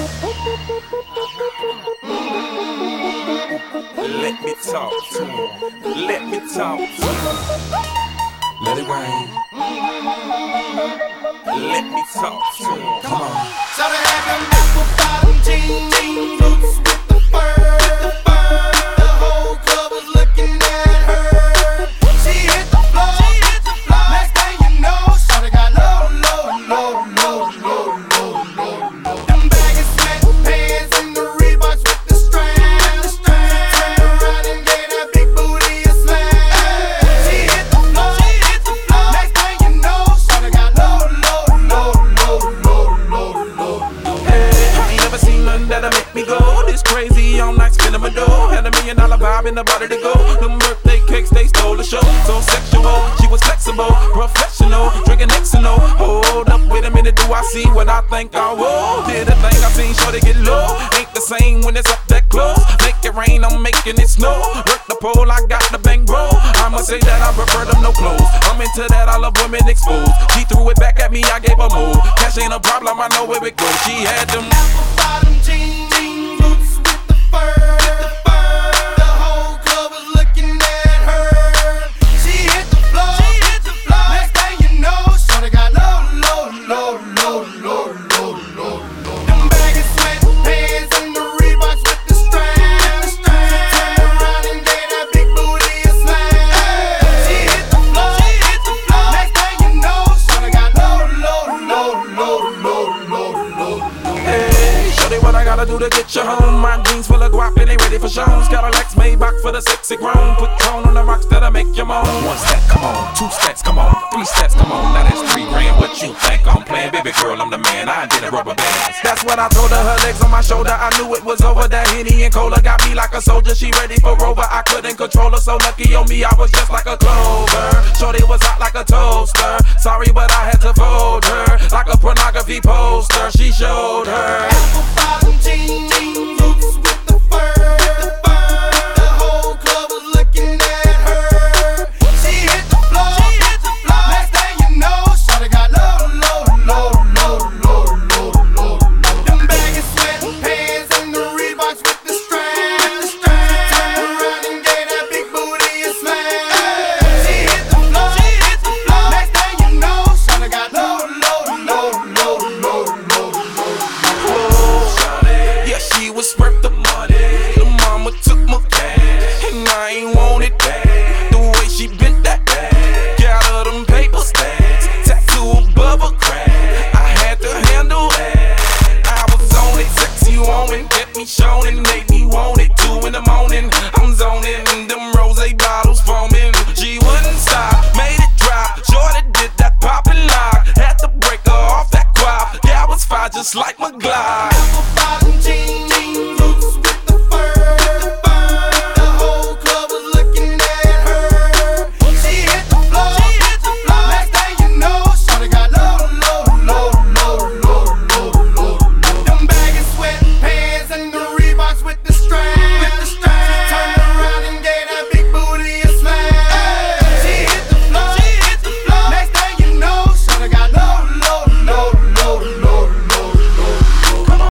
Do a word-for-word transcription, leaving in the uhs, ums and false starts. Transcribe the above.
Let me talk to him. Let me talk to him. Let it rain. Let me talk to him. Come on. So they have them apple bottom jeans, jean boots with the fur. The fur. The whole club was looking at her. She hit the floor. She hit the floor. Next thing you know, shawty got low, low, low, low, low, low, low, low. Them baggy sweatpants and the Reeboks with the strand. The strand. Turned around and gave that big booty a slam. She hit the floor. She hit the floor. Next thing you know, shawty got low, low, low, low, low, low, low, low. Hey, I ain't never seen nothing that'll make me go this crazy all night spinning my dough. Had a million dollar vibe in the body to go. Them birthday cakes, they stole the show. So sexual, she was flexible, professional, drinking X and O. Hold up, wait a minute, do I see what I think I will? Did a thing I seen, sure they get low. Ain't the same when it's up that close. Make it rain, I'm making it snow. Work the pole, I got the bang bro. I'ma say that I prefer them no clothes. I'm into that, I love women exposed. She threw it back at me, I gave her move. Cash ain't a problem, I know where it goes. She had them apple bottom jeans, jean boots with the fur. The fur. The whole club was looking at her. She hit the floor. She hit the floor. Next thing you know, shawty got low, low, low, low, low, low, low, low. Them baggy sweatpants and the Reeboks with the strand. The strand. Turned around and gave that big booty a slam. She hit the floor. She hit the floor. Next thing you know, shawty got low, low, low, low, low, low, low, low. Hey, shorty, what I gotta do to get you home? My jeans full of guap and they ready for shows. Got a Lex Maybach for the sexy grown. Put tone on the rocks that'll make you moan. One step, come on. Two steps, come on. Three steps, come on. Now that's three grand. What you think I'm playing? Baby girl, I'm the man. I did a rubber band. That's what I told her. Her legs on my shoulder. I knew it was over. That Henny and Cola got me like a soldier. She ready for Rover. I couldn't control her. So lucky on me, I was just like a clover. Shorty was hot like a toaster. Sorry, but I had to fold her. Like a pornography poster. She showed her apple bottom jeans, jean boots with the fur. The fur. The whole club was looking at her. She hit the floor. She hit the floor. Next thing you know, shawty got low, low, low, low, low, low, low, low. Them baggy sweatpants and the Reeboks with the strand. The strand. Turned around and gave that big booty a slam. She hit the floor. She hit the floor. Next thing you know, shawty got low, low, low, low, low, low, low. Yeah, she was worth the money. The mama took my cash, and I ain't want it back. The way she bent that back, got her them paper stacks, tattoo above her crack. I had to handle that. I was on it, sexy woman, kept me showing, and they